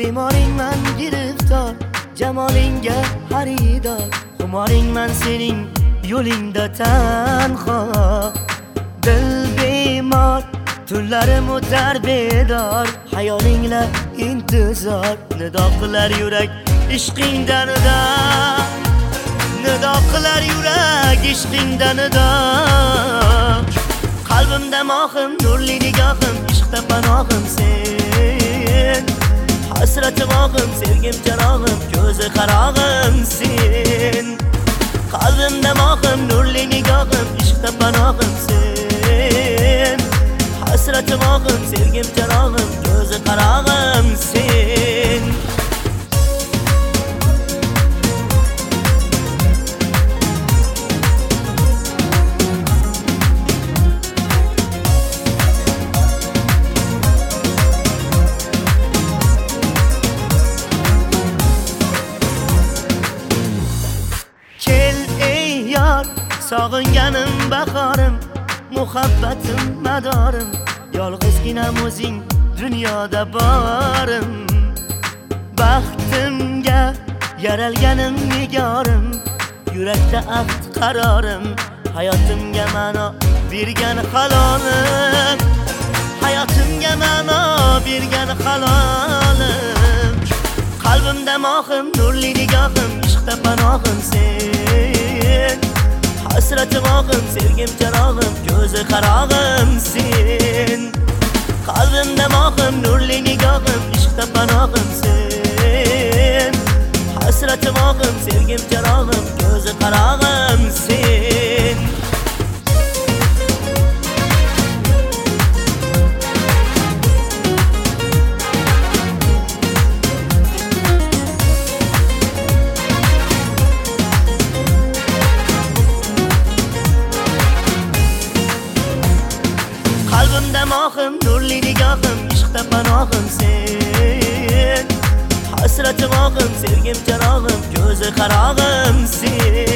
Bemoringman giriftor, jamolingga xaridor. Xumoringman sening yo'lingda tanho. Dil bemor, tunlarim o'tar bedor. Xayolingla intizor, nido qilar yurak ishqingdan nido. Nido qilar yurak ishqingdan nido. Qalbimda mohim, nurli nigohim, ishqda panohim sen. Hasratim og'im, sevgim charog'im, ko'zi qarog'im sen. Qalbimda mohim, nurli nigohim, ishqda panohim sen. Hasratim og'im, sevgim charog'im, ko'zi qarog'im sen. Sog'inganim bahorim, muhabbatim madorim. Yolg'izginam o'zing dunyoda borim. Baxtimga yaralganim nigorim, yurakda ahd qarorim. Hayotimga ma'no bergan halolim, hayotimga ma'no bergan halolim. Qalbimda mohim, nurli nigohim, ishqda panohim sen. Hasratim og'im, sevgim charog'im, ko'zi qarog'im sen. Qalbimda mohim, nurli nigohim, ishqda panohim sen. Hasratim og'im, sevgim charog'im, ko'zi qarog'im sen. Qalbimda mohim, nurli nigohim, ishqda panohim sen. Hasratim og'im, sevgim charog'im, ko'zi qarog'im sen.